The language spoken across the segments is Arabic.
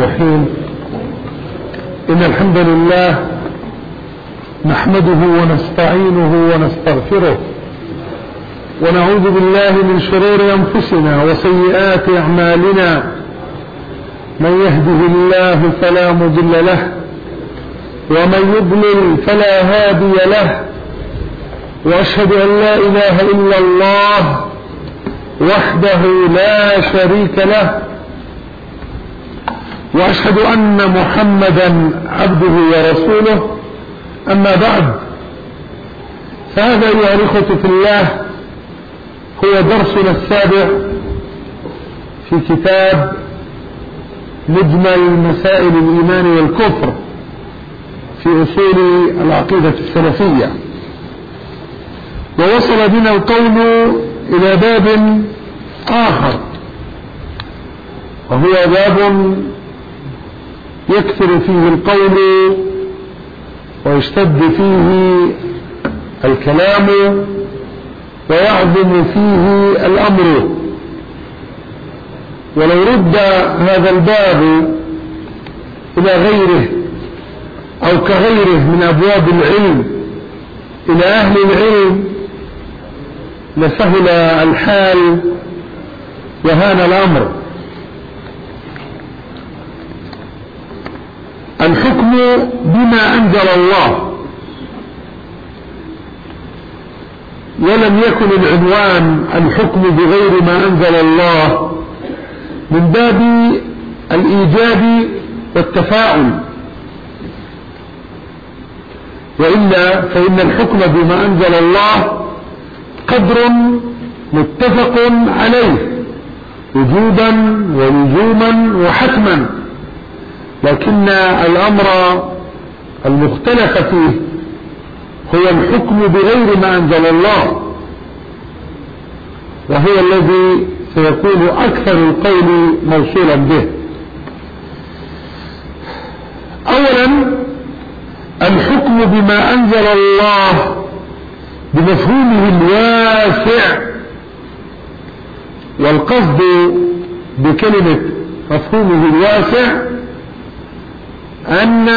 الرحيم. إن الحمد لله نحمده ونستعينه ونستغفره ونعوذ بالله من شرور أنفسنا وسيئات أعمالنا. من يهده الله فلا مضل له ومن يضلل فلا هادي له، وأشهد أن لا إله إلا الله وحده لا شريك له، وأشهد أن محمدا عبده ورسوله. أما بعد، فهذا أيها الإخوة في الله هو درسنا السابع في كتاب مجمل مسائل الإيمان والكفر في أصول العقيدة السلفية. ووصل بنا القول إلى باب آخر، وهو باب يكثر فيه القول ويشتد فيه الكلام ويعظم فيه الأمر. ولو رد هذا الباب إلى غيره أو كغيره من أبواب العلم إلى أهل العلم لسهل الحال وهان الأمر. الحكم بما أنزل الله، ولم يكن العنوان الحكم بغير ما أنزل الله من باب الإيجاب والتفاعل، وإلا فإن الحكم بما أنزل الله قدر متفق عليه وجوبا ولزوما وحتما، لكن الأمر المختلف فيه هو الحكم بغير ما أنزل الله، وهو الذي سيكون أكثر القول موصولا به. أولا، الحكم بما أنزل الله بمفهومه الواسع، والقصد بكلمة مفهومه الواسع أن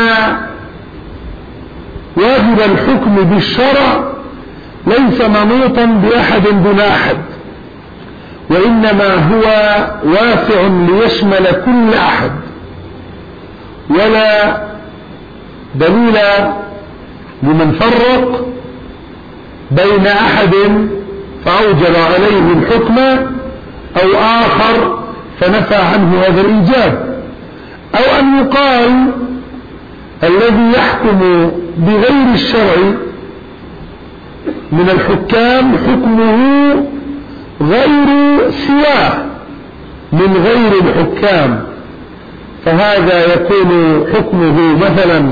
واجب الحكم بالشرع ليس منوطا بأحد دون أحد، وإنما هو واسع ليشمل كل أحد، ولا دليل لمن فرق بين أحد فأوجب عليه الحكم أو آخر فنفى عنه هذا الإيجاب، أو أن يقال الذي يحكم بغير الشرع من الحكام حكمه غير سواه من غير الحكام، فهذا يكون حكمه مثلا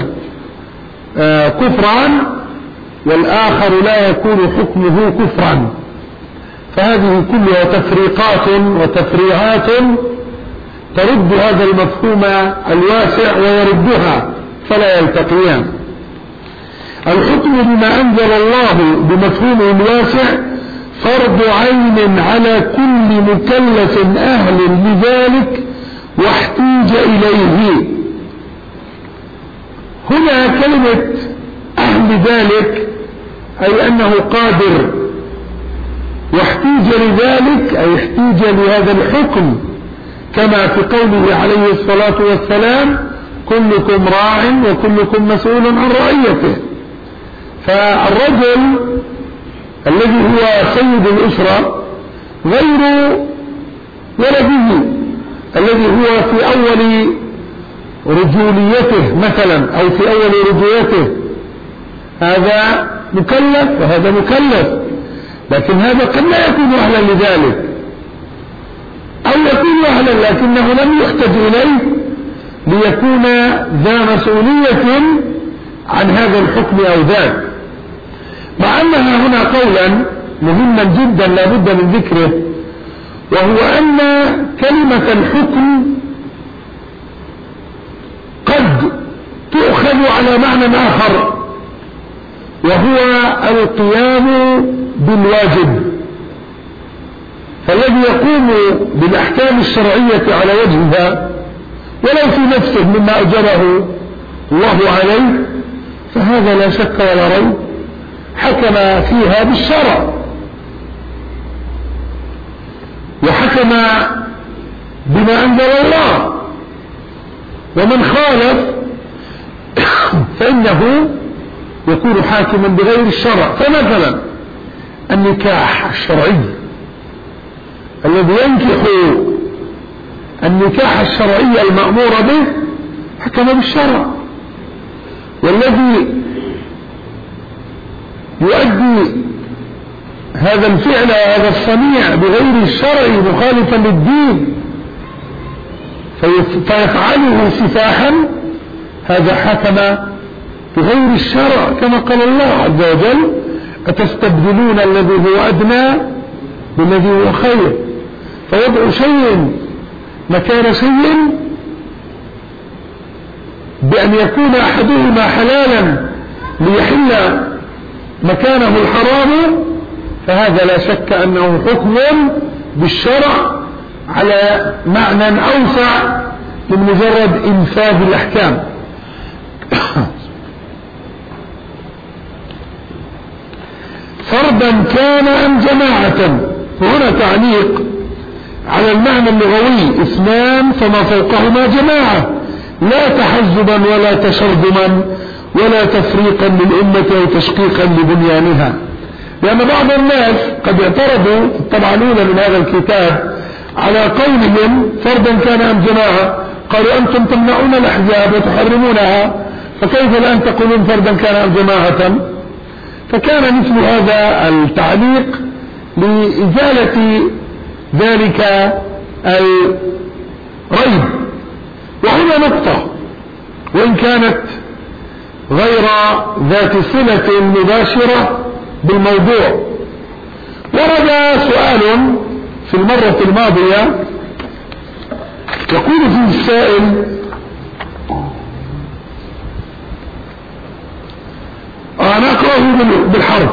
كفرا، والآخر لا يكون حكمه كفرا. فهذه كلها تفريقات وتفريعات ترد هذا المفهوم الواسع ويردها فلا يلتقيان. الحكم بما أنزل الله بمفهومه الواسع فرض عين على كل مكلف أهل لذلك واحتيج إليه. هنا كلمة أهل ذلك أي أنه قادر، واحتيج لذلك أي احتيج لهذا الحكم، كما في قوله عليه الصلاة والسلام: كلكم راع وكلكم مسؤول عن رعيته. فالرجل الذي هو سيد الأسرة غير ولده الذي هو في أول رجوليته مثلا أو في أول رجولته، هذا مكلف وهذا مكلف، لكن هذا قد لا يكون أهلا لذلك، أو يكون أهلا لكنه لم يحتج إليه ليكون ذا مسؤولية عن هذا الحكم أو ذاك. مع أنها هنا قولا مهما جدا لا بد من ذكره، وهو أن كلمة الحكم قد تؤخذ على معنى آخر، وهو القيام بالواجب. فالذي يقوم بالأحكام الشرعية على وجهها ولو في نفسه مما أجره الله عليه، فهذا لا شك ولا ريب حكم فيها بالشرع، وحكم بما أنزل الله، ومن خالف فإنه يكون حاكما بغير الشرع. فمثلا النكاح الشرعي الذي ينكح النكاح الشرعي المأمور به حكم بالشرع، والذي يؤدي هذا الفعل هذا الصنيع بغير الشرع مخالفا للدين فيفعله سفاحا، هذا حكم بغير الشرع، كما قال الله عز وجل: أتستبدلون الذي هو أدنى بالذي هو خير. فوضع شيء مكان شيء بأن يكون أحدهما حلالا ليحل مكانه الحرام، فهذا لا شك أنه حكم بالشرع على معنى أوسع من مجرد إنفاذ الأحكام. فردا كان أم جماعة، وهنا تعليق على المعنى اللغوي: اثنان فما فوقهما جماعة، لا تحزبا ولا تشرذما ولا تفريقا للأمة أو تشقيقا لبنيانها. لأن بعض الناس قد اعترضوا في الطبعة الأولى من هذا الكتاب على قولهم فردا كان أم جماعة، قالوا أنتم تمنعون الأحزاب وتحرمونها، فكيف الآن تقولون فردا كان أم جماعة؟ فكان مثل هذا التعليق لإزالة ذلك الريب. وهنا نقطة وإن كانت غير ذات صلة مباشرة بالموضوع. ورد سؤال في المرة الماضية يقول فيه السائل: أنا أقرأه بالحرف.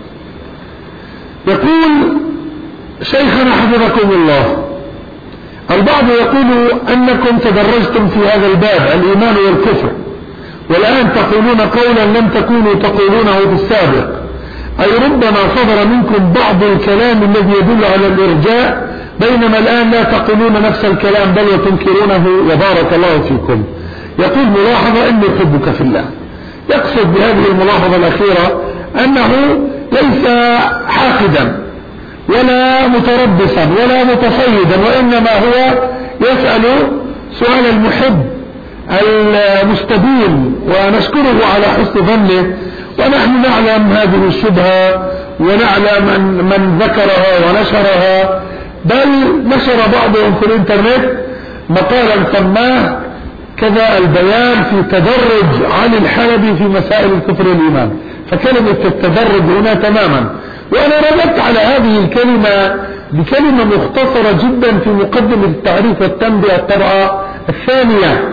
يقول: شيخنا حفظكم الله، البعض يقول أنكم تدرجتم في هذا الباب الإيمان والكفر، والآن تقولون قولا لم تكونوا تقولونه في السابق، أي ربما صدر منكم بعض الكلام الذي يدل على الإرجاء، بينما الآن لا تقولون نفس الكلام بل وتنكرونه، وبارك الله فيكم. يقول ملاحظة: إني أحبك في الله. يقصد بهذه الملاحظة الأخيرة أنه ليس حاقدا ولا متربصا ولا متصيدا، وإنما هو يسأل سؤال المحب المستبين، ونشكره على حسن ظنه. ونحن نعلم هذه الشبهة ونعلم من ذكرها ونشرها، بل نشر بعضهم في الانترنت مقالا سماه كذا البيان في تدرج علي الحلبي في مسائل الكفر والإيمان، فكلمة التدرج هنا تماما. وأنا رددت على هذه الكلمة بكلمة مختصرة جدا في مقدمة التعريف والتنبيه الطبعة الثانية،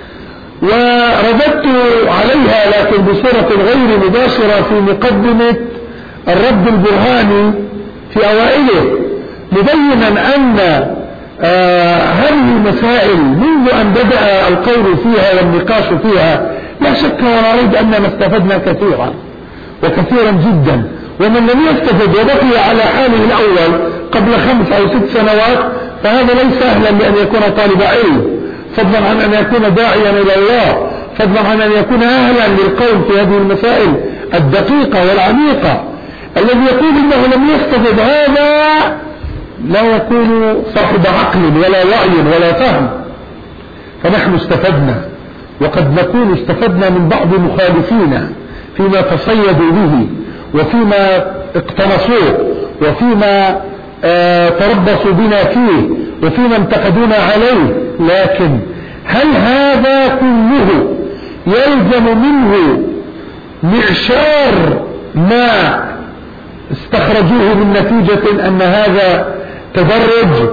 ورددت عليها لكن بصورة غير مباشرة في مقدمة الرد البرهاني في أوائله، مبينا أن هذه المسائل منذ أن بدأ القول فيها والنقاش فيها لا شك ولا ريب أننا استفدنا كثيرا وكثيرا جدا. ومن لم يستفد وبقي على حاله الأول قبل 5 أو 6 سنوات فهذا ليس أهلا لأن يكون طالب علم، فضلا عن أن يكون داعيا إلى الله، فضلا عن أن يكون أهلا للقول في هذه المسائل الدقيقة والعميقة. الذي يقول إنه لم يستفد هذا لا يكون صاحب عقل ولا وعي ولا فهم. فنحن استفدنا، وقد نكون استفدنا من بعض مخالفينا فيما تصيدوا به وفيما اقتنصوه وفيما تربصوا بنا فيه وفيما انتقدونا عليه. لكن هل هذا كله يلزم منه معشار ما استخرجوه من نتيجة أن هذا تدرج،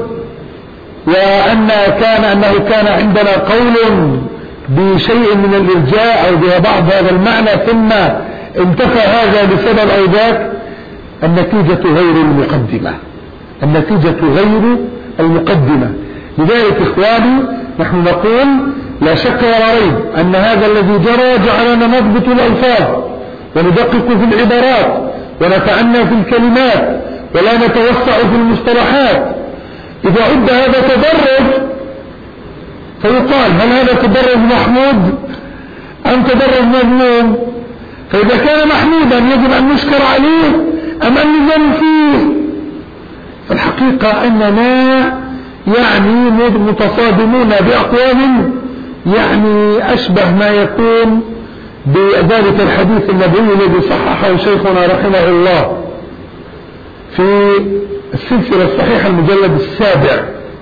أنه كان عندنا قول بشيء من الإرجاء أو ببعض هذا المعنى ثم انتفى هذا لسبب أو ذاك؟ النتيجة غير المقدمة، النتيجة غير المقدمة. لذلك إخواني نحن نقول لا شك ولا ريب أن هذا الذي جرى جعلنا نضبط الألفاظ وندقق في العبارات ونتعنى في الكلمات ولا نتوسع في المصطلحات. إذا عد هذا تدرج فيقال هل هذا تدرج محمود أم تدرج مذموم؟ فإذا كان محمودا يجب أن نشكر عليه أم أن نذم فيه؟ فالحقيقة أننا يعني متصادمون بأقوام يعني أشبه ما يكون بذلك الحديث النبوي الذي صححه شيخنا رحمه الله في السلسلة الصحيحة المجلد 7.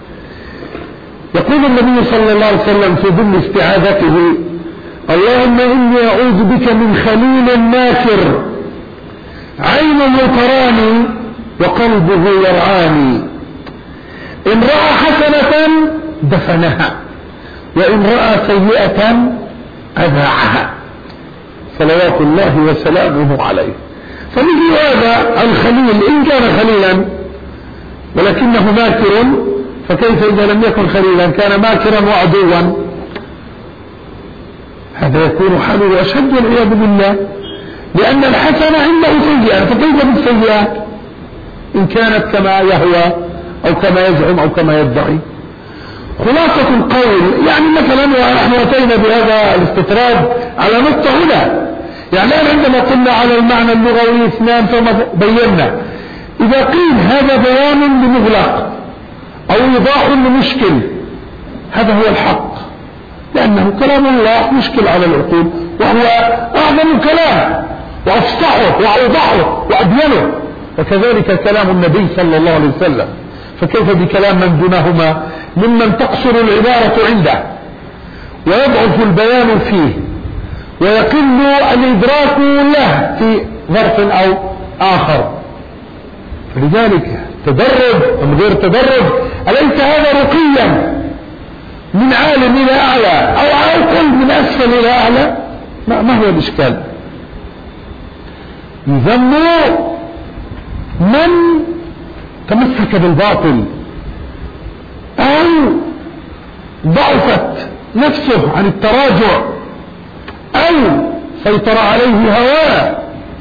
يقول النبي صلى الله عليه وسلم في ضمن استعاذته: اللهم إني أعوذ بك من خليل ماكر عينه تراني وقلبه يرعاني، إن رأى حسنة دفنها وإن رأى سيئة أذاعها، صلوات الله وسلامه عليه. فمثل هذا الخليل إن كان خليلا ولكنه ماكر، فكيف إذا لم يكن خليلا كان ماكرا وعدوا؟ هذا يكون حاله أشد والعياذ بالله، لأن الحسنة عنده سيئة، فكيف بالسيئة إن كانت كما يهوى أو كما يزعم أو كما يدعي؟ خلاصة القول يعني مثلا، ونحن أتينا بهذا الاستطراد على نقطة هنا، يعني عندما قلنا على المعنى اللغوي اثنان فما بينا، إذا قيل هذا بيان لمغلق أو إيضاح لمشكل هذا هو الحق، لأنه كلام الله مشكل على العقول، وهو أعظم كلام وأفصحه وأوضحه وأبينه، وكذلك كلام النبي صلى الله عليه وسلم. فكيف بكلام من دونهما ممن تقصر العبارة عنده ويضعف البيان فيه ويقل الإدراك له في ظرف أو آخر؟ فلذلك تدرج أم غير تدرج، أليس هذا رقيا من عالم إلى أعلى أو عاقل من أسفل إلى أعلى؟ ما هو الإشكال؟ يذم من تمسك بالباطل أو ضعفت نفسه عن التراجع أو سيطر عليه هواه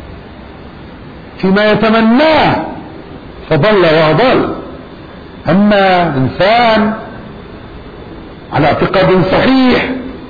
فيما يتمناه فضل وأضل. أما إنسان على اعتقاد صحيح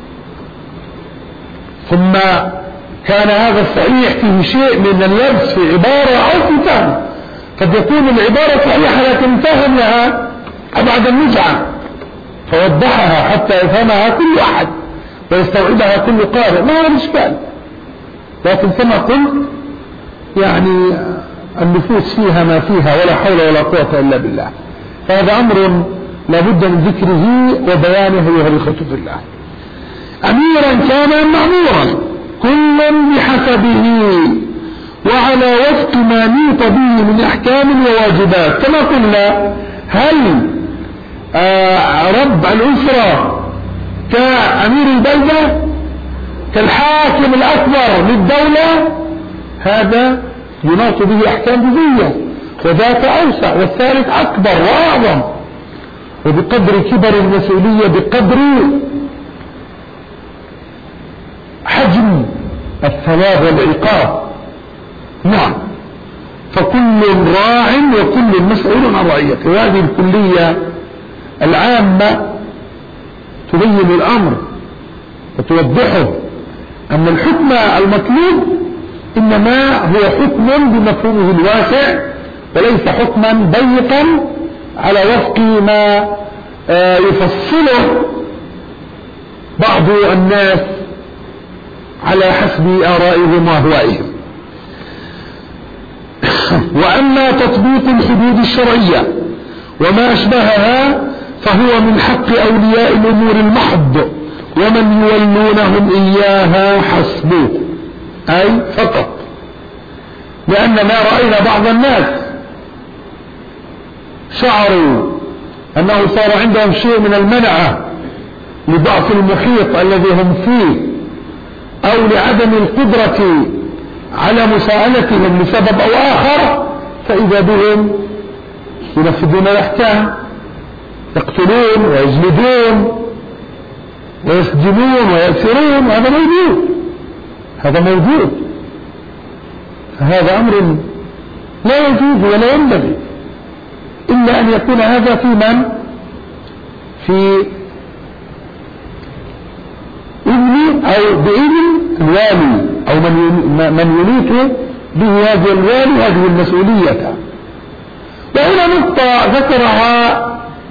ثم كان هذا الصحيح فيه شيء من اللبس في عبارة أو في فهم، قد يكون العبارة صحيحة لكن فهم لها أبعد النزعة فوضحها حتى يفهمها كل أحد ويستوعبها كل قارئ، ما هو الإشكال؟ لكن كما قلت يعني النفوس فيها ما فيها ولا حول ولا قوة إلا بالله، فهذا أمر لابد من ذكره وبيانه أيها الإخوة في الله. أميرا كان مأمورا كل بحسبه وعلى وفق ما نيط به من أحكام وواجبات. كما قلنا هل رب الأسرة كأمير البلدة كالحاكم الأكبر للدولة؟ هذا يناط به أحكام جزئية، وذاك أوسع والثالث أكبر وأعظم، وبقدر كبر المسؤولية بقدر حجم الثواب والعقاب. نعم، فكل راع وكل مسؤول عن رعيته. وهذه الكلية العامة تبين الأمر وتوضحه أن الحكم المطلوب إنما هو حكم بمفهومه الواسع وليس حكما ضيقا على وفق ما يفصله بعض الناس على حسب آرائهم وأهوائهم. وأما تطبيق الحدود الشرعية وما أشبهها فهو من حق أولياء الأمور المحض ومن يولونهم إياها حسبه، أي فقط، لأننا رأينا بعض الناس شعروا أنه صار عندهم شيء من المنعة لضعف المحيط الذي هم فيه أو لعدم القدرة على مساءلتهم لسبب أو آخر، فإذا بهم ينفذون الأحكام، يقتلون ويجلدون ويسجنون ويأسرون، هذا موجود، هذا موجود. فهذا أمر لا يجوز ولا ينبغي إلا أن يكون هذا في من؟ في إذن أو بإذن الوالي أو من يليك به هذا الوالي هذه المسؤولية. وهنا نقطة ذكرها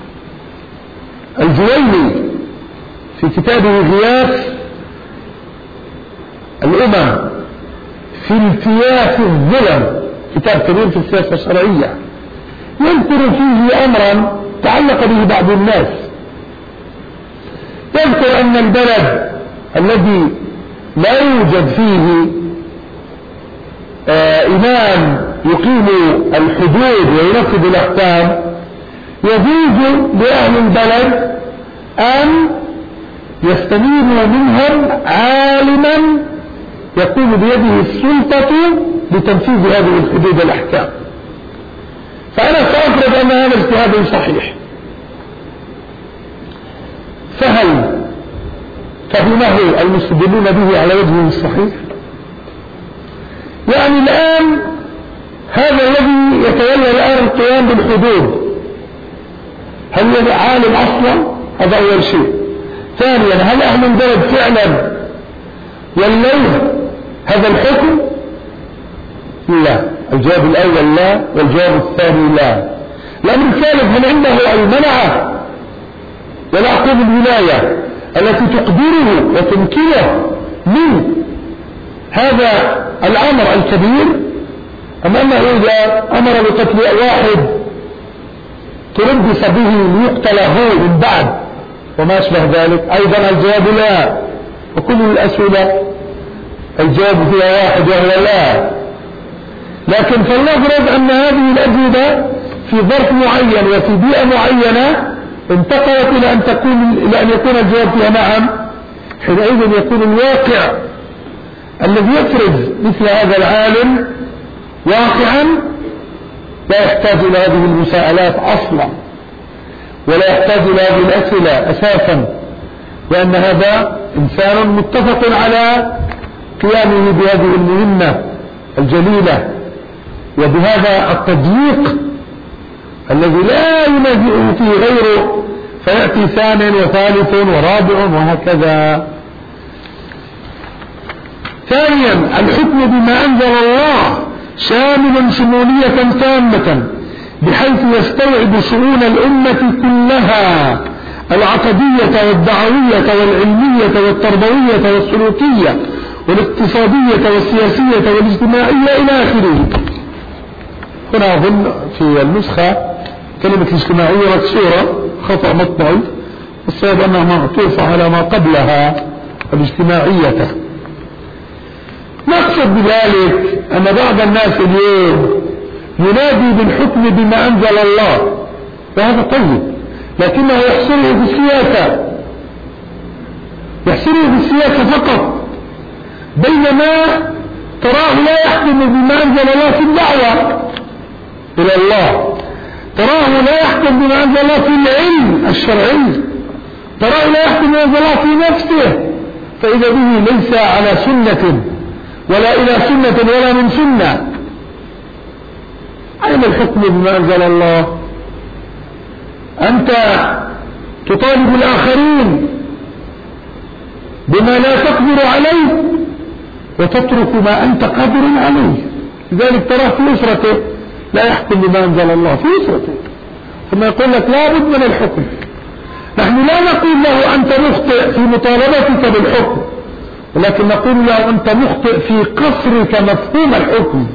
الجويني في كتابه غياث الأمم في التياس الظلم، كتاب كبير في السياسة الشرعية، يذكر فيه أمرا تعلق به بعض الناس. يذكر أن البلد الذي لا يوجد فيه إمام يقيم الحدود وينفذ الأحكام، يجوز لأهل البلد أن يستنيروا منهم عالما يكون بيده السلطة لتنفيذ هذه الحدود والأحكام. فأنا سأفرض أن هذا اجتهاد صحيح، فهل فهمه المستدلون به على وجهه الصحيح؟ يعني الآن هذا الذي يتولى الآن القيام بالحدود هل هو عالم أصلا؟ هذا أول شيء. ثانيا، هل أهل البلد فعلا ولوه هذا الحكم؟ لا. الجواب الأول لا، والجواب الثاني لا. الأمر الثالث، هل عنده المنعة والعقوب الولاية التي تقدره وتمكنه من هذا الأمر الكبير، أم أنه إذا أمر بقتل واحد تربص به ليقتل هو من بعد وما أشبه ذلك؟ أيضا الجواب لا. وكل الأسئلة الجواب فيها واحد وهو لا. لكن فلنفرض أن هذه الأجوبة في ظرف معين وفي بيئة معينة انتقلت إلى أن يكون الجواب فيها نعم، حينئذ يكون الواقع الذي يفرز مثل هذا العالم واقعا لا يحتاج إلى هذه المساءلات أصلا، ولا يحتاج إلى هذه الأسئلة أساسا، لأن هذا إنسان متفق على قيامه بهذه المهمة الجليلة وبهذا التضييق الذي لا ينازعه فيه غيره، فيأتي ثاني وثالث ورابع وهكذا. ثانيا، الحكم بما أنزل الله شامل شمولية تامة بحيث يستوعب شؤون الأمة كلها، العقدية والدعوية والعلمية والتربوية والسلوكية والاقتصادية والسياسية والاجتماعية إلى آخره. هنا أظن في النسخة كلمة الاجتماعية مكسورة، خطأ مطبعي، الصواب أنها معطوفة على ما قبلها الاجتماعية. نقصد بذلك أن بعض الناس اليوم ينادي بالحكم بما أنزل الله، وهذا طيب، لكنه يحصره بالسياسة، يحصره بالسياسة فقط، بينما تراه لا يحكم بما أنزل الله في الدعوة إلى الله، تراه لا يحكم بما أنزل الله في العلم الشرعي، تراه لا يحكم بما أنزل الله في نفسه، فإذا به ليس على سنة ولا إلى سنة ولا من سنة. أين الحكم بما أنزل الله؟ أنت تطالب الآخرين بما لا تقدر عليه وتترك ما أنت قادر عليه. لذلك تراه في أسرته لا يحكم بما أنزل الله في أسرته، ثم يقول لك لا بد من الحكم. نحن لا نقول له أنت مخطئ في مطالبتك بالحكم، ولكن نقول له أنت مخطئ في قصرك مفهوم الحكم.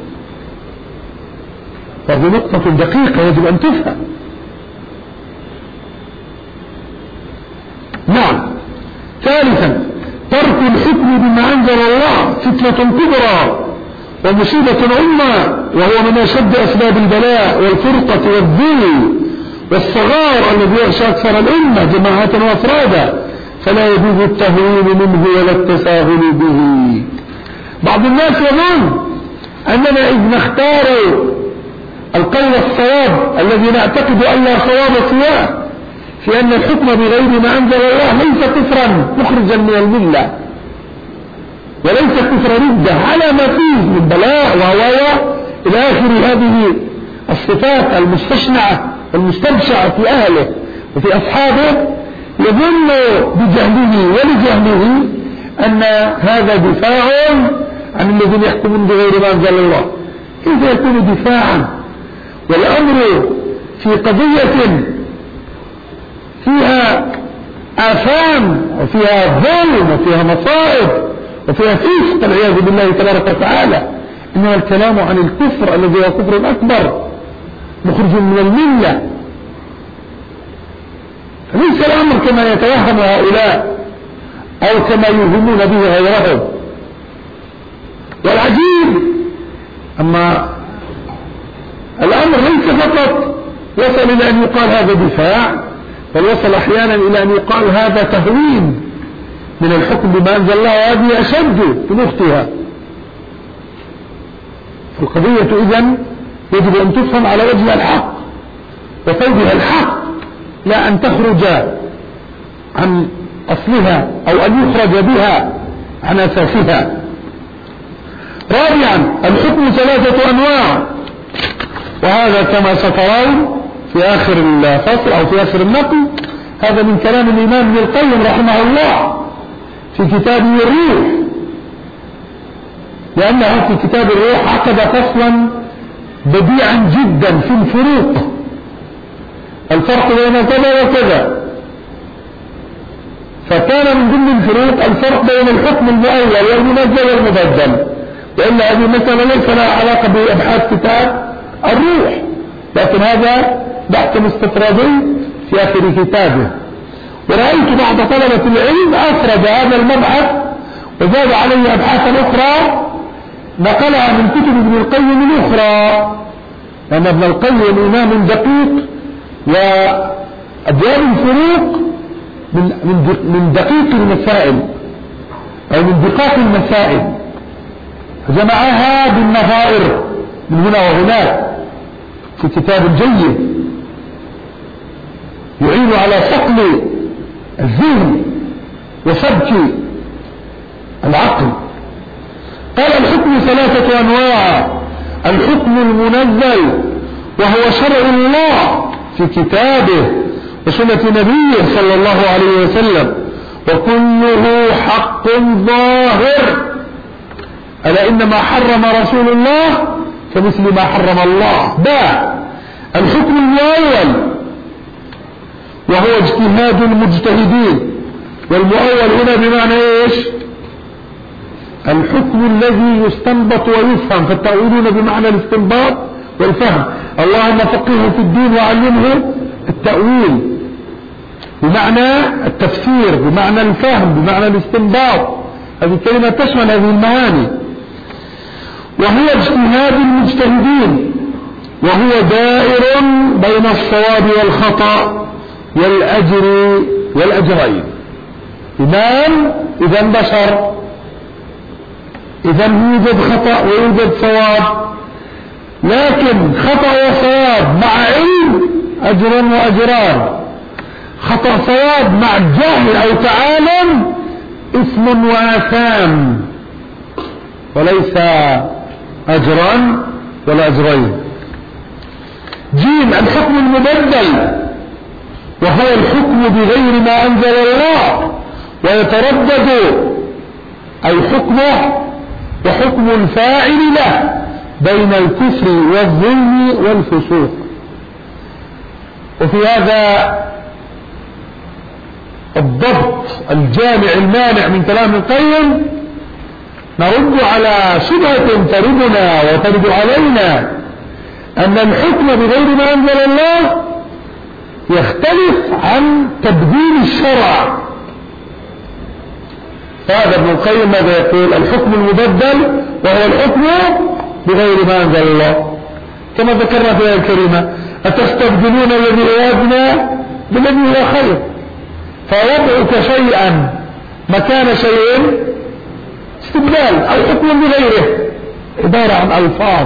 وهذه نقطة دقيقة يجب أن تفهم. نعم. ثالثا، ترك الحكم بما أنزل الله فتنة كبرى ومصيبة عظمى، وهو من أشد أسباب البلاء والفرقة والذل والصغار الذي يغشى أكثر الأمة جماعات وأفرادا، فلا يجوز التهوين منه ولا التساهل به. بعض الناس يظن أننا إذ نختار القول الصواب الذي نعتقد أن لا صواب سواه في أن الحكم بغير ما أنزل الله ليس كفرا مخرجا من الملة، وليس كفر ردة على ما فيه من بلاء وهوايا إلى آخر هذه الصفات المستشنعة المستبشعة في أهله وفي أصحابه، يظن بجهله ولجهله أن هذا دفاع عن الذين يحكمون بغير ما أنزل الله. كيف يكون دفاعا والأمر في قضية فيها آثام وفيها ظلم وفيها مصائب وفيها فسق والعياذ بالله تبارك وتعالى؟ إنما الكلام عن الكفر الذي هو كفر أكبر مخرج من الملة. فليس الأمر كما يتوهم هؤلاء أو كما يوهمون به غيرهم. والعجيب أما الأمر ليس فقط وصل إلى أن يقال هذا دفاع، بل وصل أحيانا إلى أن يقال هذا تهوين من الحكم بما أنزل الله، وهذه أشد من أختها. القضية إذن يجب أن تفهم على وجه الحق وفوجها الحق، لا أن تخرج عن أصلها أو أن يخرج بها عن أساسها. رابعا، الحكم 3 أنواع، وهذا كما سترون في آخر الفصل أو في آخر النقل، هذا من كلام الإمام ابن القيم رحمه الله في كتابه الروح، لأنه في كتاب الروح عقد فصلا بديعا جدا في الفرق بين كذا وكذا. فكان من ضمن الفروق الفرق بين الحكم المؤول والمنزل والمبدل، وإلا هذه المسألة ليس لها علاقة بأبحاث كتاب الروح، لكن هذا بحث استطرادي في آخر كتابه. ورأيت بعض طلبة العلم أفرد هذا المبحث وزاد عليه أبحاثا أخرى نقلها من كتب ابن القيم الأخرى، لأن ابن القيم إمام دقيق، وأبواب الفروق من دقيق المسائل أو من دقاق المسائل، فجمعها بالنظائر من هنا وهناك في كتاب جيد يعين على صقل الذهن وسبك العقل. قال الحكم 3 أنواع: الحكم المنزل وهو شرع الله في كتابه وسنة نبيه صلى الله عليه وسلم، وكله حق ظاهر، ألا إن ما حرم رسول الله كمثل ما حرم الله. الحكم المؤول وهو اجتهاد المجتهدين، والمؤول هنا بمعنى ايش؟ الحكم الذي يستنبط ويفهم، فالتأويلون بمعنى الاستنباط والفهم. اللهم فقهه في الدين وعلمه التأويل بمعنى التفسير، بمعنى الفهم، بمعنى الاستنباط. هذه الكلمة تشمل هذه المعاني. وهو اجتهاد المجتهدين، وهو دائر بين الصواب والخطأ والأجر والأجرين. إمام إذا بشر، إذا يوجد خطأ ويوجد صواب، لكن خطأ وصواب مع علم أجر وأجران، خطأ صواب مع جهل أو تعالم إثم وآثام، وليس أجران ولا أجرين. الحكم المبدل وهو الحكم بغير ما أنزل الله، ويتردد أي حكمه وحكم الفاعل له بين الكفر والظلم والفسوق. وفي هذا الضبط الجامع المانع من كلام القيم نرد على شبهة تردنا وترد علينا، أن الحكم بغير ما أنزل الله يختلف عن تبديل الشرع. فهذا ابن القيم ماذا يقول؟ الحكم المبدل وهو الحكم بغير ما أنزل الله، كما ذكرنا في الآية الكريمة: أتستبدلون الذي هو أدنى بالذي هو خير، فوضعك شيئا مكان شيء استبدال أو حكم بغيره، عبارة عن ألفاظ.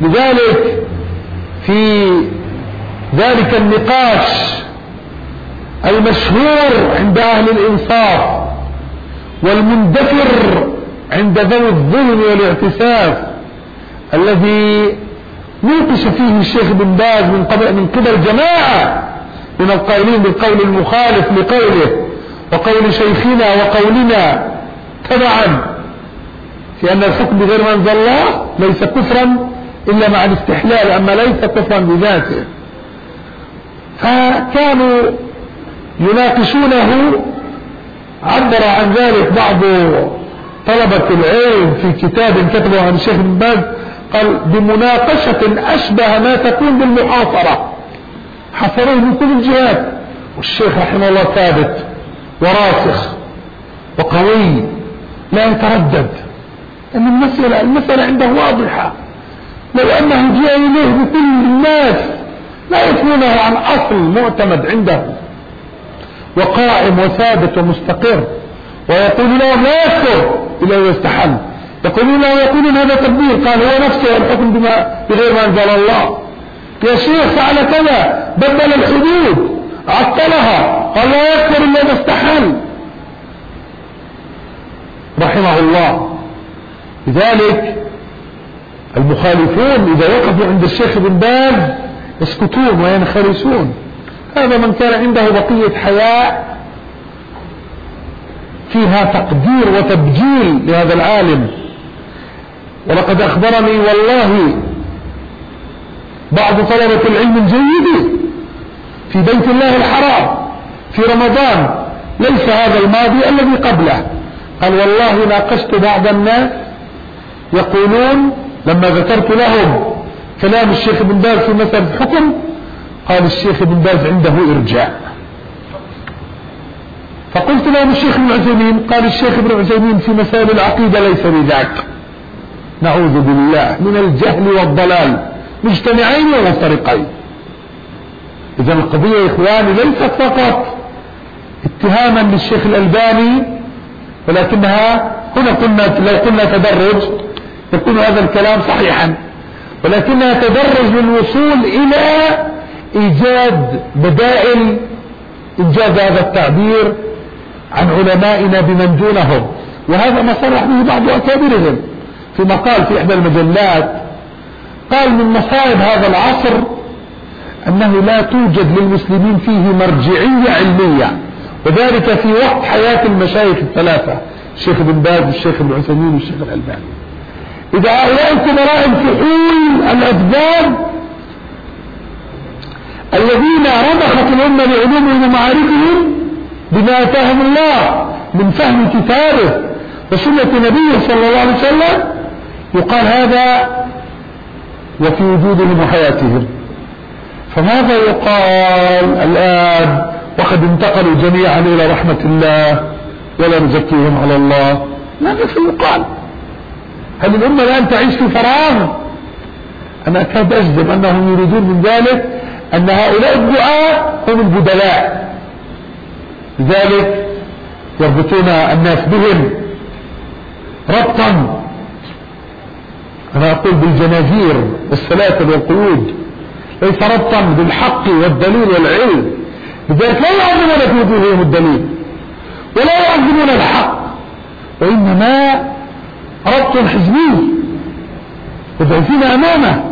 لذلك في ذلك النقاش المشهور عند أهل الإنصاف والمندثر عند ذوي الظلم والاعتساف الذي نوقش فيه الشيخ بن باز من قبل جماعة من القائلين بالقول المخالف لقوله وقول شيخنا وقولنا تبعا في أن الحكم بغير ما أنزل الله ليس كفرا إلا مع الاستحلال، أما ليس كفرا بذاته. فكانوا يناقشونه. عبر عن ذلك بعض طلبة العلم في كتاب كتبه عن الشيخ بن باز، قال بمناقشة أشبه ما تكون بالمحاصرة، حصروه من كل الجهات، والشيخ رحمه الله ثابت وراسخ وقوي لا يتردد أن المسألة عنده واضحة. لو أنه جاء إليه بكل الناس لا يكونه عن أصل معتمد عنده وقائم وثابت ومستقر، ويقول لهم لا يكفر إلا يستحل، يقولون هذا تبديل، قال هو نفسه الحكم بغير ما أنزل الله. يا شيخ فعل كذا، بدل الحدود، عطلها، قال لا يكفر إلا إذا استحل رحمه الله. لذلك المخالفون إذا وقفوا عند الشيخ بن باز يسكتون وينخرسون. هذا من كان عنده بقية حياء فيها تقدير وتبجيل لهذا العالم. ولقد أخبرني والله بعض طلبة العلم الجيد في بيت الله الحرام في رمضان، ليس هذا الماضي الذي قبله، قال والله ناقشت بعض الناس يقولون لما ذكرت لهم كلام الشيخ بن باز في مسألة الحكم، قال الشيخ بن باز عنده إرجاء. فقلت لهم الشيخ ابن عثيمين، قال الشيخ ابن عثيمين في مسائل العقيدة ليس بذاك. نعوذ بالله من الجهل والضلال مجتمعين ومفترقين. إذا القضية يا إخواني ليست فقط اتهاما للشيخ الألباني، ولكنها هنا لو قلنا تدرج يكون هذا الكلام صحيحا، ولكنها تدرج للوصول إلى إيجاد بدائل إنجاز هذا التعبير عن علمائنا بمن دونهم. وهذا ما صرح به بعض أكابرهم في مقال في إحدى المجلات، قال من مصائب هذا العصر أنه لا توجد للمسلمين فيه مرجعية علمية، وذلك في وقت حياة المشايخ الثلاثة الشيخ بن باز والشيخ ابن عثيمين والشيخ الألباني. إذا هؤلاء الكبراء الفحول الأسباب الذين رضخت الأمة بعلومهم ومعارفهم بما أتاهم الله من فهم كتابه وسنة نبيه صلى الله عليه وسلم، يقال هذا وفي وجودهم وحياتهم. فماذا يقال الآن وقد انتقلوا جميعا إلى رحمة الله ولا نزكيهم على الله؟ ماذا سيقال؟ هل الأمة الآن تعيش في فراغ؟ أنا أكاد أجزم أنهم يريدون من ذلك أن هؤلاء الدعاة هم البدلاء، لذلك يربطون الناس بهم ربطا، أنا أقول بالجنازير والسلاسل والقيود، ليس ربطا بالحق والدليل والعلم. لذلك لا يعظمون في وجوههم الدليل ولا يعظمون الحق، وإنما ربط حزبي يضعفون أمامه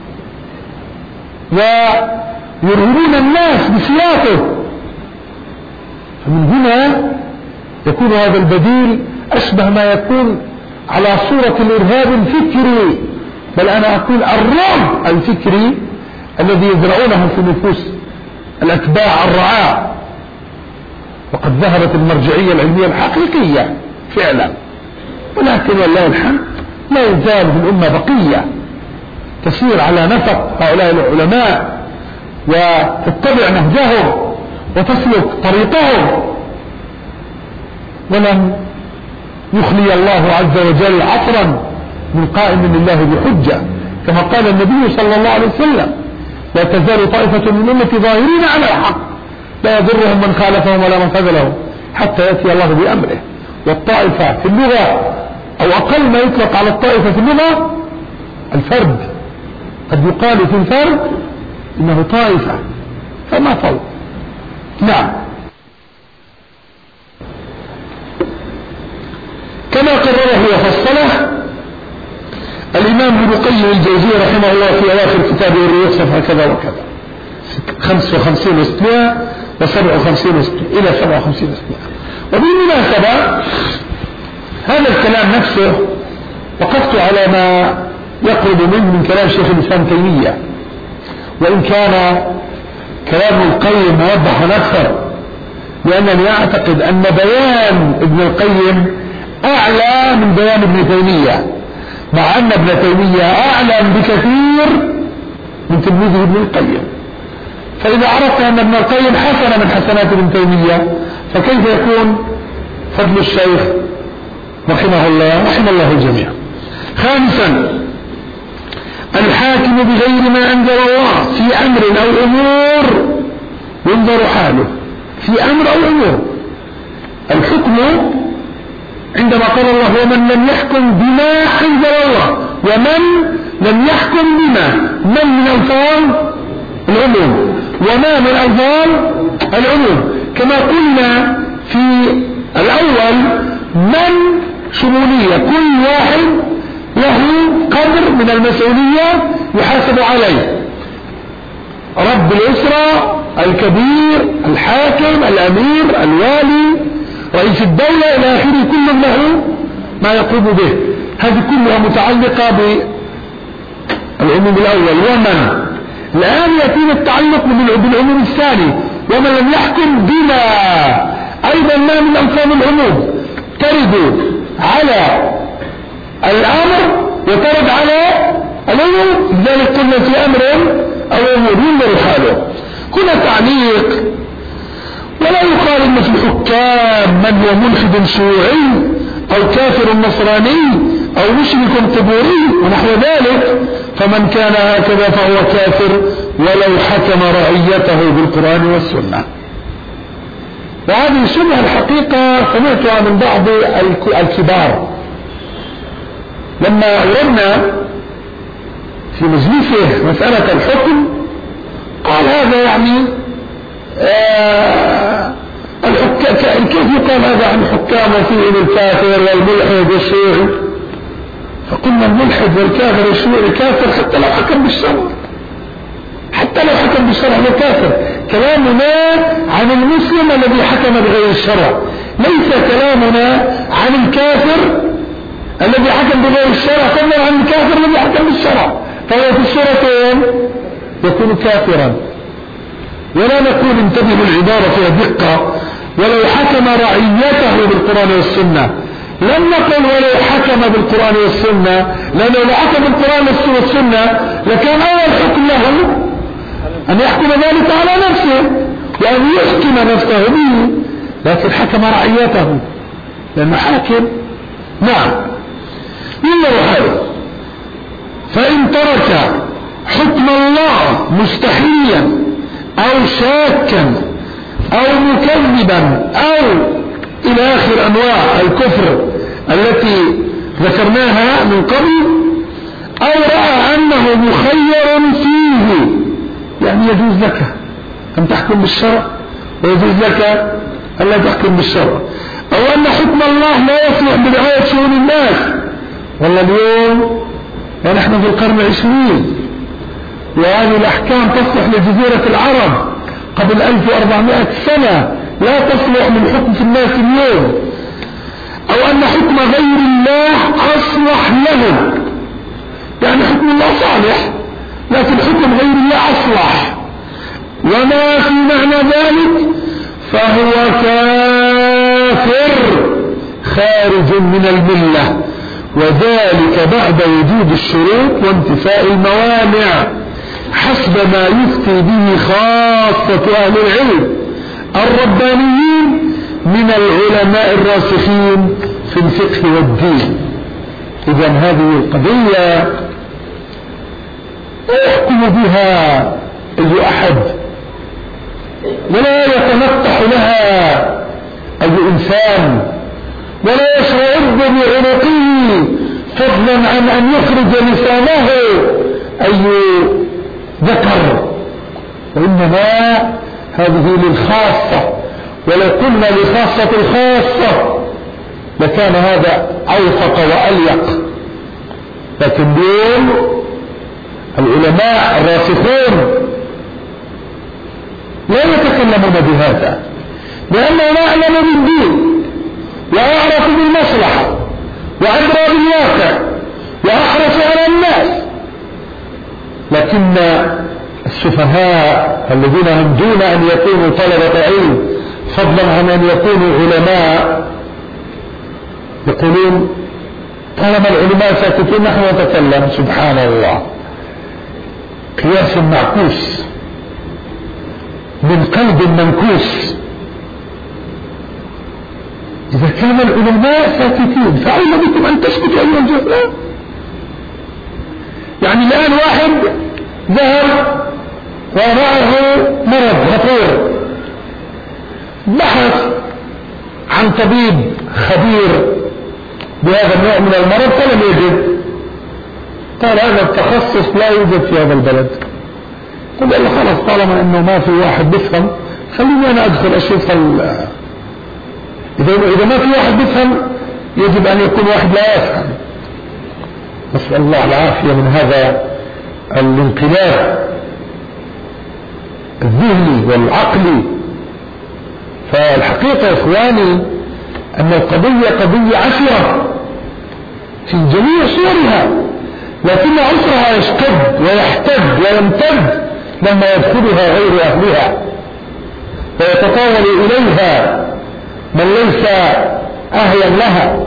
ويرهبون الناس بسياطه. فمن هنا يكون هذا البديل أشبه ما يكون على صورة الإرهاب الفكري، بل أنا أقول الرعب الفكري الذي يزرعونه في نفوس الأتباع الرعاة. وقد ظهرت المرجعية العلمية الحقيقية فعلا، ولكن والله الحمد لا يزال في الأمة بقية تسير على نفق هؤلاء العلماء وتتبع نهجهم وتسلك طريقهم، ولن يخلي الله عز وجل عصرا من قائم لله بحجة، كما قال النبي صلى الله عليه وسلم لا تزال طائفة من أمتي ظاهرين على الحق لا يضرهم من خالفهم ولا من خذلهم حتى يأتي الله بأمره. والطائفة في اللغة أو أقل ما يطلق على الطائفة في اللغة الفرد، قد يقال في الفرد إنه طائفة فما فوق. نعم. كما قرره وفصله الإمام ابن القيم الجوزية رحمه الله في أواخر كتابه الرياض صفحة كذا وكذا 55 أسبوع و57 أسبوع إلى 57 أسبوع. وبالمناسبة هذا الكلام نفسه وقفت على ما يقرب منه من كلام شيخ الإسلام تيمية، وإن كان كلام القيم موضحا أكثر، لأنني أعتقد أن بيان ابن القيم أعلى من بيان ابن تيمية، مع أن ابن تيمية أعلم بكثير من تلميذه ابن القيم. فإذا عرفت أن ابن القيم حسن من حسنات ابن تيمية فكيف يكون فضل الشيخ رحمه الله الجميع. خامسا الحاكم بغير ما أنزل الله في أمر أو أمور ينظر حاله. في أمر أو أمور الحكم عندما قال الله ومن لم يحكم بما أنزل الله، ومن لم يحكم بما من ألفاظ العموم، وما من ألفاظ العموم. كما قلنا في الأول من شمولية، كل واحد له قدر من المسؤولية يحاسب عليه، رب الأسرة، الكبير، الحاكم، الأمير، الوالي، رئيس الدولة إلى آخره، كل له ما يقوم به. هذه كلها متعلقة بالعموم الأول. ومن الآن يأتينا التعلق بالعموم الثاني، ومن لم يحكم بما أيضا ما من ألفاظ العموم ترد على الأمر وترد على الأمور. لذلك قلنا في أمر أو أمور ينظر حاله. هنا تعليق: ولا يقال إن في الحكام من هو ملحد شيوعي أو كافر نصراني أو مشرك قبوري ونحو ذلك، فمن كان هكذا فهو كافر ولو حكم رعيته بالقرآن والسنة. وهذه الشبهة الحقيقة سمعتها من بعض الكبار لما أوردنا في مجلسه مسألة الحكم، قال هذا يعني كيف يقال هذا عن الحكام وفيه الكافر والملحد والشيوعي؟ فقلنا الملحد والكافر والشيوعي كافر حتى لو حكم بالشرع، حتى لو حكم بالشرع هو كافر. كلامنا عن المسلم الذي حكم بغير الشرع، ليس كلامنا عن الكافر الذي حكم بغير الشرع، فضلا عن الكافر الذي حكم بالشرع، فهو في الصورتين يكون كافرا. ولا نقول انتبهوا العبارة فيها دقة ولو حكم رعيته بالقرآن والسنة، لم نقل ولو حكم بالقرآن والسنة، لأنه لو حكم بالقرآن والسنة لكان أول حكم له أن يحكم ذلك على نفسه وأن يحكم نفسه به، لكن حكم رعيته لأنه حاكم. نعم ينظر حاله. فإن ترك حكم الله مستحيلا أو شاكا أو مكذبا أو إلى آخر أنواع الكفر التي ذكرناها من قبل، أو رأى أنه مخير فيه، يعني يجوز لك أن تحكم بالشرع ويجوز لك أن لا تحكم بالشرع، أو أن حكم الله لا يصلح برعاية شؤون الناس. والله اليوم ونحن في القرن 20 وهذه الأحكام تصلح لجزيرة العرب قبل 1400 سنة، لا تصلح للحكم في الناس اليوم. أو أن حكم غير الله أصلح لهم، يعني حكم الله صالح لكن حكم غير الله أصلح، وما في معنى ذلك فهو كافر خارج من الملة، وذلك بعد وجود الشروط وانتفاء الموانع حسب ما يفتي به خاصة أهل العلم الربانيين من العلماء الراسخين في الفقه والدين. إذن هذه القضية يحكم بها أي أحد ولا يتنطح لها أي إنسان، ولا يشعر بعنقه فضلا عن أن يخرج لسانه أي ذكر، وإنما هذه للخاصة. ولو قلنا لخاصة الخاصة لكان هذا أوفق وأليق. لكن اليوم العلماء الراسخون لا يتكلمون بهذا، لأنهم أعلم بالدين وأعرف بالمصلحة وأدرى بالواقع وأحرص على الناس. لكن السفهاء الذين هم دون أن يكونوا طلبة علم فضلا عن أن يكونوا علماء يقولون طالما العلماء ساكتون نحن نتكلم. سبحان الله، قياس معكوس من قلب منكوس. إذا كان العلماء ساكتين فأين بكم أن تسكتوا أيها الجهلاء؟ يعني الآن واحد ذهب ومعه مرض خطير، بحث عن طبيب خبير بهذا النوع من المرض فلم يجد. قال هذا التخصص لا يوجد في هذا البلد. قال له خلاص طالما انه ما في واحد بيفهم خليني انا ادخل اشوف اذا ما في واحد بيفهم يجب ان يكون واحد لا يفهم. نسأل الله العافية من هذا الانقلاب الذهني والعقلي. فالحقيقة يا اخواني ان القضية قضية عسرة في جميع صورها، لكن عسرها يشتد ويحتد ويمتد لما يدخلها غير اهلها ويتطاول اليها من ليس اهلا لها.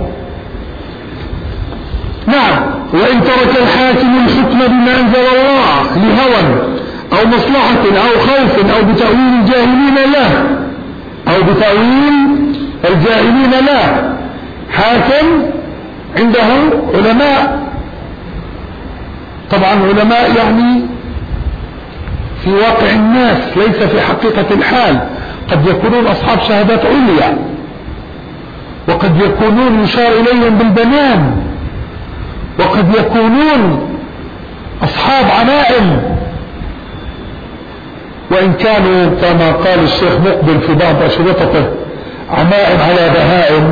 نعم، وان ترك الحاكم الحكم بما انزل الله لهوى او مصلحة او خوف او بتأويل الجاهلين له او بتأويل الجاهلين له. حاكم عنده علماء، طبعا علماء يعني في واقع الناس ليس في حقيقة الحال. قد يكونون أصحاب شهادات عليا وقد يكونون يشار إليهم بالبنان وقد يكونون أصحاب عنائم، وإن كانوا كما قال الشيخ مقبل في بعض أشرطته عمائم على بهائم،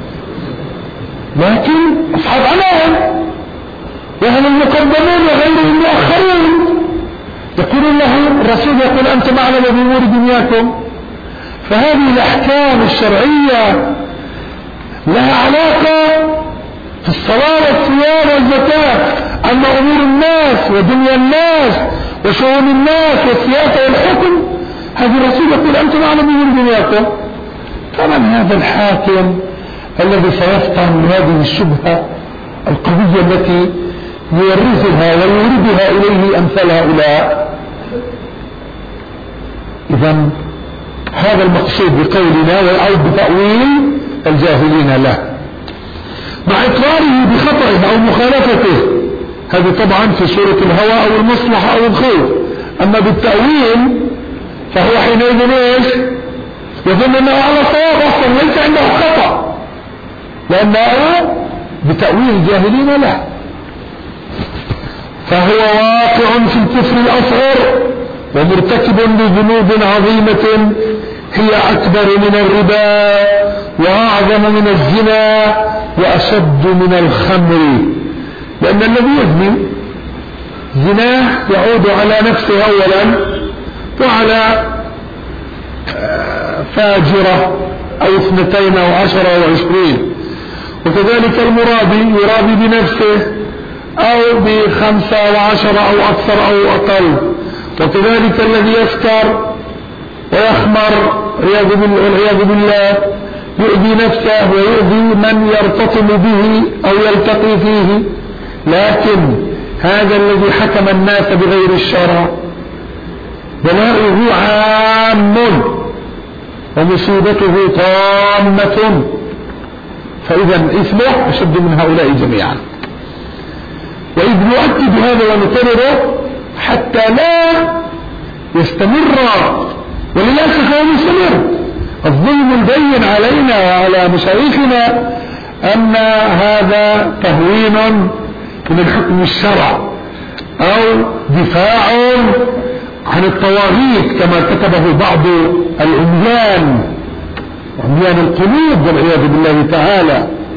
لكن أصحاب عنائم وهم المقدمون وغيرهم المؤخرون. يقولون لهم الرسول يقول أنتم أعلم بأمور دنياكم. فهذه الأحكام الشرعية لها علاقة في الصلاة والصيام والزكاة. أما أمور الناس ودنيا الناس وشؤون الناس والسياسة والحكم هذا الرسول يقول أنتم أعلم بأمور دنياكم. فمن هذا الحاكم الذي سيفطن هذه الشبهة القضية التي يورثها ويوردها إليه أمثال هؤلاء؟ إذن هذا المقصود بقولنا ويعود بتأويل الجاهلين له مع إقراره بخطأ أو مخالفته. هذه طبعا في سورة الهوى أو المصلحة أو الخوف. أما بالتأويل فهو حينئذ إيش؟ يظن أنه على صواب أصلا ليس عنده خطأ لأنه بتأويل الجاهلين له. فهو واقع في الكفر الأصغر ومرتكب لذنوب عظيمة هي أكبر من الربا وأعظم من الزنا وأشد من الخمر. لأن الذي يزني زناه يعود على نفسه أولا وعلى فاجرة أو 22 أو 10 أو 20. وكذلك المرابي يرابي بنفسه أو ب5 أو 10 أو أكثر أو أقل. وكذلك الذي يسكر ويخمر والعياذ بالله يؤذي نفسه ويؤذي من يرتطم به أو يلتقي فيه. لكن هذا الذي حكم الناس بغير الشرع بلاؤه عام ومصيبته طامة، فإذا إثمه أشد من هؤلاء جميعا. وإذ نؤكد هذا ونقرره حتى لا يستمر، وللأسف هو مستمر الظلم البين علينا وعلى مشايخنا أن هذا تهوين من الحكم الشرع أو دفاع عن الطواغيت كما كتبه بعض العميان القلوب والعياذ بالله تعالى.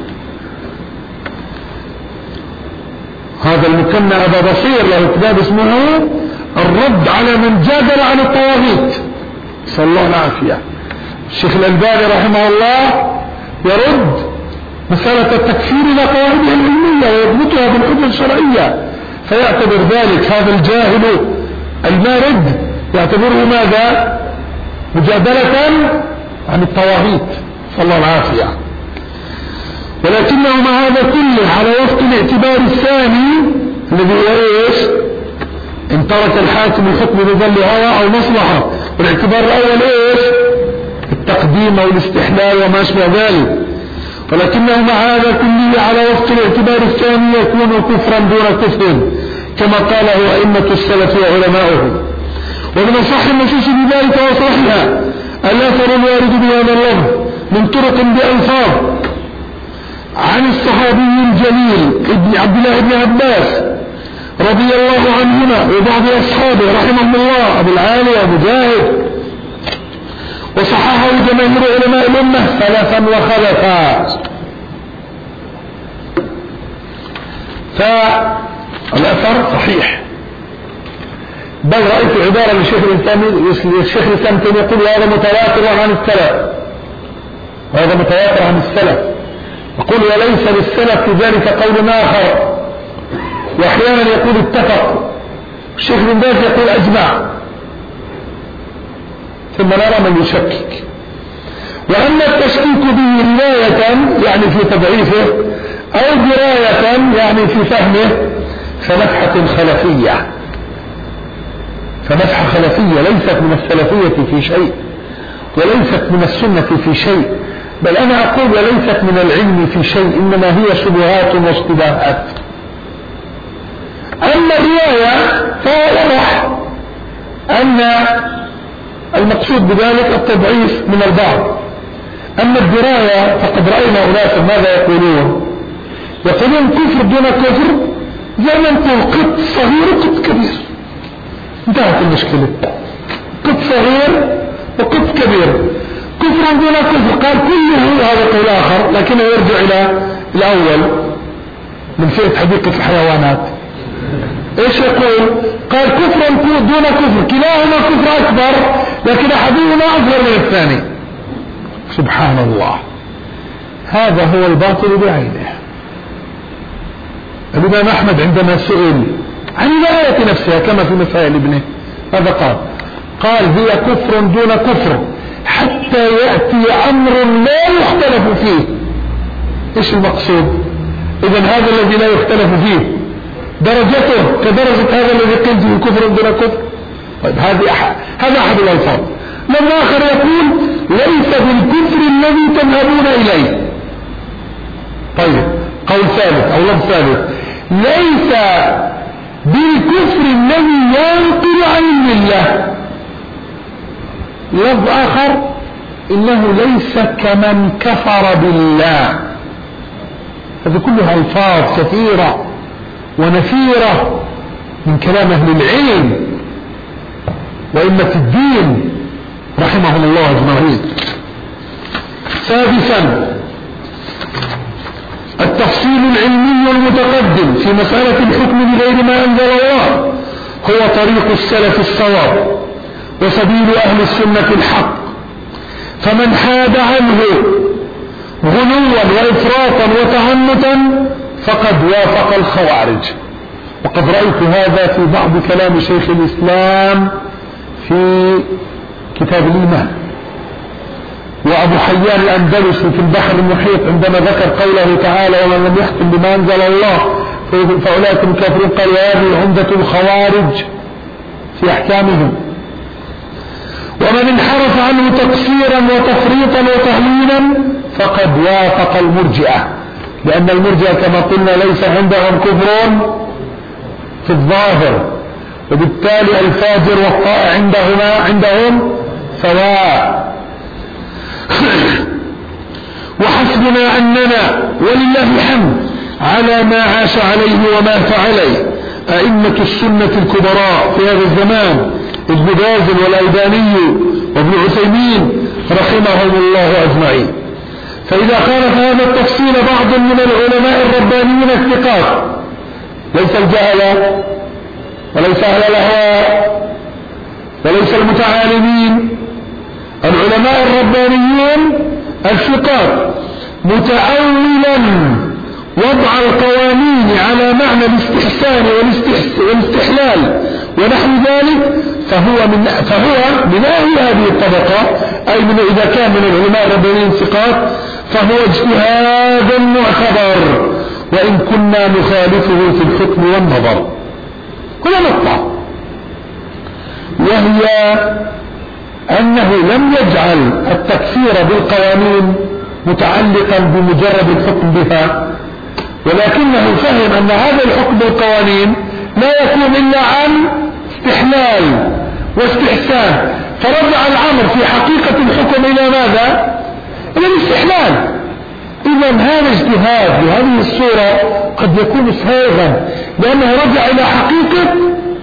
هذا المكنى أبا بصير له كتاب اسمه الرد على من جادل عن الطواغيت، صلى الله العافية. الشيخ الألباني رحمه الله يرد مسألة التكفير إلى قواعدها العلمية ويضبطها بالحجة الشرعية، فيعتبر ذلك هذا الجاهل المارد يعتبره ماذا؟ مجادلة عن الطواغيت، صلى الله العافية. ولكنه مع هذا كله على وفق الاعتبار الثاني الذي هو ايش؟ ان ترك الحاكم الحكم بظل هوى او مصلحة، والاعتبار الاول ايش؟ التقديم او الاستحلال وما اشبه ذلك. ولكنه مع هذا كله على وفق الاعتبار الثاني يكون كفرا دون كفر كما قاله ائمة السلف وعلماؤه. ومن اصح النصوص بذلك وصحها الاثر الوارد بهذا اللفظ من طرق بألفاظ عن الصحابي الجليل ابن عبد الله بن عباس رضي الله عنهما وبعض اصحابه رحمهم الله ابو العالي ومجاهد، وصححه جماهير علماء الامه سلفا وخلفا. فالاثر صحيح، بل رايت عباره للشيخ الاسلام يقول هذا متواتر عن السلف، وهذا متواتر عن السلف. يقول وليس للسلف في ذلك قول آخر، واحيانا يقول اتفق، الشيخ بن باز يقول اجمع، ثم نرى من يشكك. واما التشكيك به رواية يعني في تضعيفه او دراية يعني في فهمه فمسحة خلفية، فمسحة خلفية ليست من السلفية في شيء وليست من السنة في شيء، بل أنا أقول وليست من العلم في شيء، إنما هي شبهات واصطباحات. أما الرواية فواضح أن المقصود بذلك التضعيف من البعض. أما الدراية فقد رأينا أناسا ماذا يقولون؟ يقولون كفر دون كفر، زي ما نقول قط صغير وقط كبير، انتهت المشكلة. قط صغير وقط كبير، كفر دون كفر، قال كله هذا قول آخر لكنه يرجع إلى الأول من فئة حديقة الحيوانات. ايش يقول؟ قال كفر دون كفر، كلاهما كفر أكبر لكن أحدهما أكبر من الثاني. سبحان الله، هذا هو الباطل بعينه. الإمام أحمد عندما سئل عن الآية نفسها كما في مسائل ابنه ماذا قال هي كفر دون كفر حتى يأتي أمر لا يختلف فيه. إيش المقصود؟ إذن هذا الذي لا يختلف فيه درجته كدرجة هذا الذي قيل فيه كفر دون كفر. طيب هذا أحد الألفاظ. لما آخر يقول ليس بالكفر الذي تذهبون إليه. طيب قول ثالث أو لفظ ثالث، ليس بالكفر الذي ينقل عن الملة. لفظ آخر إنه ليس كمن كفر بالله. هذه كلها ألفاظ كثيرة ونفيرة من كلام أهل العلم وإمة الدين رحمهم الله أجمعين. سادسا التفصيل العلمي المتقدم في مسألة الحكم بغير ما أنزل الله هو طريق السلف الصواب وسبيل أهل السنة الحق، فمن حاد عنه غلوا وإفراطا وتعنتا فقد وافق الخوارج. وقد رأيت هذا في بعض كلام شيخ الإسلام في كتاب الإيمان. وأبو حيان الأندلسي في البحر المحيط عندما ذكر قوله تعالى ومن لم يحكم بما أنزل الله فأولئك الكافرون، قال وهذه عمدة الخوارج في أحكامهم. ومن انحرف عنه تقصيرا وتفريطا وتهليلا فقد وافق المرجئة، لأن المرجئة كما قلنا ليس عندهم كفر في الظاهر، وبالتالي الفاجر والطائع عندهم سواء. وحسبنا أننا ولله الحمد على ما عاش عليه ومات عليه أئمة السنة الكبراء في هذا الزمان، ابن باز والألباني وابن عثيمين رحمهم الله أجمعين. فإذا خالف هذا التفصيل بعض من العلماء الربانيين الثقات ليس الجهلة وليس أهل الأهواء وليس المتعالمين، العلماء الربانيون الثقات، متأولا وضع القوانين على معنى الاستحسان والاستحلال ونحو ذلك، فهو من أهل هذه الطبقة، أي من إذا كان من العلماء الربانيين الثقات فهو اجتهاد معتبر، وإن كنا نخالفه في الحكم والنظر. هنا نقطة، وهي أنه لم يجعل التكفير بالقوانين متعلقا بمجرد الحكم بها، ولكنه فهم أن هذا الحكم بالقوانين لا يكون إلا عن استحلال واستحسان، فرجع الأمر في حقيقة الحكم إلى ماذا؟ إلى الاستحلال. إذا هذا اجتهاد بهذه الصورة قد يكون سائغا، لأنه رجع إلى حقيقة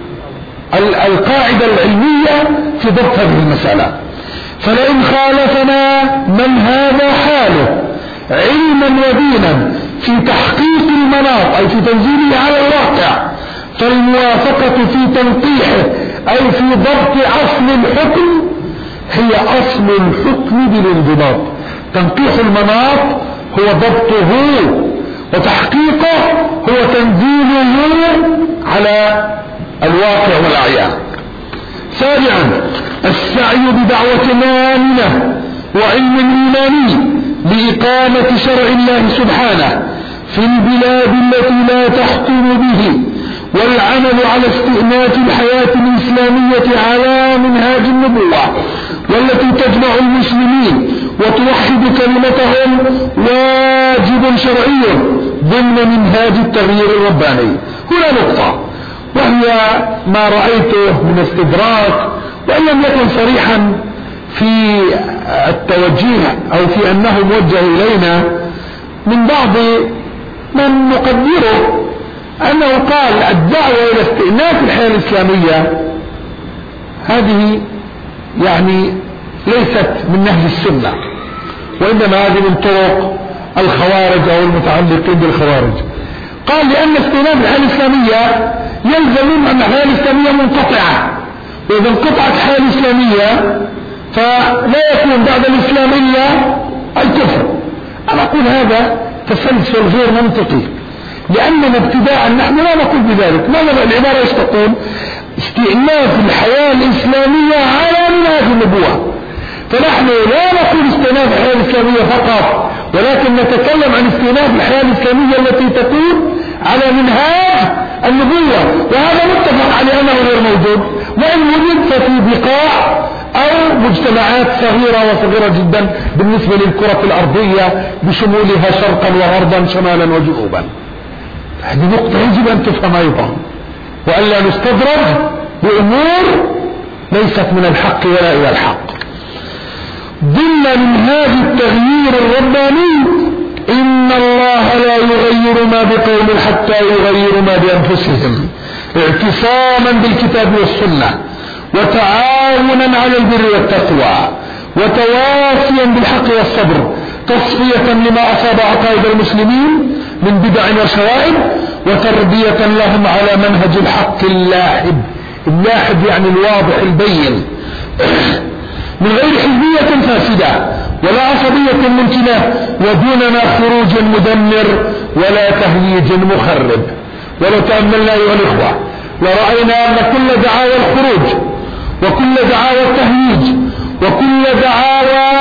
القاعدة العلمية في ضبط هذه المسألة. فلئن خالفنا من هذا حاله علما ودينا في تحقيق المناط أي في تنزيله على الواقع، فالموافقة في تنقيحه أي في ضبط أصل الحكم هي أصل الحكم بالانضباط. تنقيح المناط هو ضبطه، وتحقيقه هو تنزيله على الواقع والأعيان. سابعا، السعي بدعوة آمنة وعلم إيماني لإقامة شرع الله سبحانه في البلاد التي لا تحكم به، والعمل على استئناف الحياة الإسلامية على منهاج النبوة والتي تجمع المسلمين وتوحد كلمتهم واجب شرعي ضمن منهاج التغيير الرباني. هنا نقطة، وهي ما رأيته من استدراك، وإن لم يكن صريحا في التوجيه أو في أنه موجه إلينا، من بعض من نقدره أنه قال الدعوة إلى استئناف الحياة الإسلامية هذه يعني ليست من نهج السنة، وإنما هذه من طرق الخوارج أو المتعلقين بالخوارج. قال لأن استئناف الحياة الإسلامية يلزم أن الحياة الإسلامية منقطعة، وإذا انقطعت الحياة الإسلامية فلا يكون بعد الإسلام إلا الكفر. أنا أقول هذا تسلسل غير منطقي، لأننا ابتداء نحن لا نقول بذلك. ماذا العبارة ايش تقول؟ استئناف الحياة الإسلامية على منهاج النبوة. فنحن لا نقول استئناف الحياة الإسلامية فقط، ولكن نتكلم عن استئناف الحياة الإسلامية التي تكون على منهاج النبوة، وهذا متفق على أنه غير موجود، وإن وجد ففي بقاع أو مجتمعات صغيرة وصغيرة جدا بالنسبة للكرة الأرضية بشمولها شرقا وغربا شمالا وجنوبا. هذه نقطة يجب أن تفهم أيضا، وألا نستدرج بأمور ليست من الحق ولا إلى الحق. ضمن منهاج التغيير الرباني إن الله لا يغير ما بقوم حتى يغيروا ما بأنفسهم، اعتصاما بالكتاب والسنة، وتعاونا على البر والتقوى، وتوافيا بالحق والصبر، تصفية لما أصاب عقائد المسلمين من بدع وشوائب، وتربية لهم على منهج الحق اللاحد. اللاحد يعني الواضح البين، من غير حزبية فاسدة ولا عصبية منتنة، ودوننا خروج مدمر ولا تهييج مخرب. ولو تأملنا أيها الإخوة لرأينا أن كل دعاوى الخروج وكل دعاوى التهييج وكل دعاوى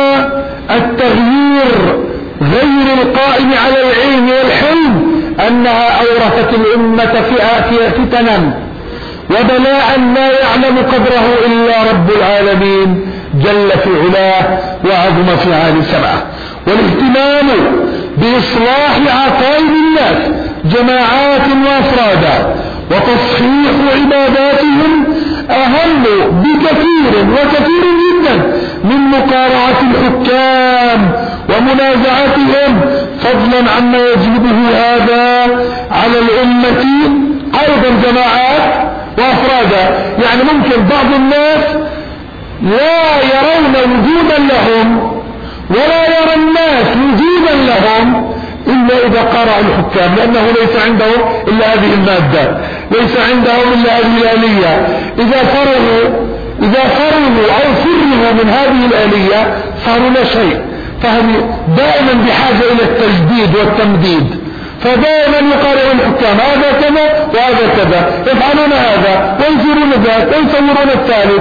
التغيير غير القائم على العلم والحلم أنها أورثت الأمة فتنا وبلاء لا يعلم قدره إلا رب العالمين جل في علاه وعظم في عالي سمعه. والاهتمام بإصلاح عقائد الناس جماعات وأفرادا وتصحيح عباداتهم أهم بكثير وكثير جدا من مقارعة الحكام ومنازعتهم، فضلا عما يجلبه هذا على الأمة أيضا جماعات وأفرادا. يعني ممكن بعض الناس لا يرون وجودا لهم ولا يرى الناس وجودا لهم إلا إلا إذا قارعوا الحكام، لأنه ليس عندهم إلا هذه المادة، ليس عندهم إلا هذه الآلية. إذا فرغوا أو فرغوا من هذه الآلية صاروا لا شيء، فهم دائما بحاجة إلى التجديد والتمديد، فدائما يقارعوا الحكام، هذا كذا وهذا كذا، يفعلون هذا وينكرون ذاك ويصورون الثالث.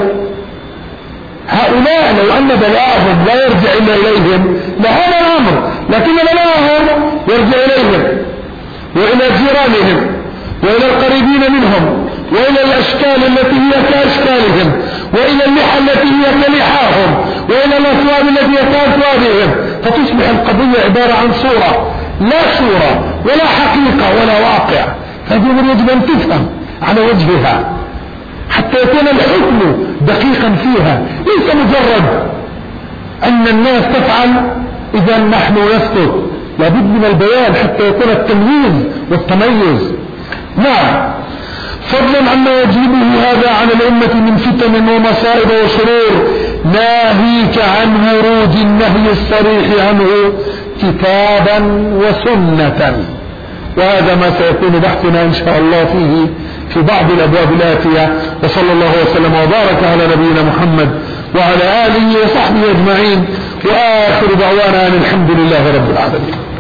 هؤلاء لو أن بلاءهم لا يرجع إلا إليهم لهذا الأمر، لكن بلاءهم يرجع إليهم وإلى جيرانهم وإلى القريبين منهم وإلى الأشكال التي هي كأشكالهم وإلى اللحى التي هي كلحاهم وإلى الأثواب التي هي كأثوابهم، فتصبح القضية عبارة عن صورة، لا صورة ولا حقيقة ولا واقع. هذه يجب أن تفهم على وجهها حتى يكون الحكم دقيقا فيها، ليس مجرد أن الناس تفعل إذا نحن نسكت، لابد من البيان حتى يكون التمييز والتميز. نعم، فضلا عما يجيبه هذا عن الأمة من فتن ومصائب وشرور، ناهيك عن ورود النهي الصريح عنه كتابا وسنة. وهذا ما سيكون بحثنا إن شاء الله فيه في بعض الأبواب الآتية. وصلى الله وسلم وبارك على نبينا محمد وعلى آله وصحبه أجمعين، وآخر دعوانا أن الحمد لله رب العالمين.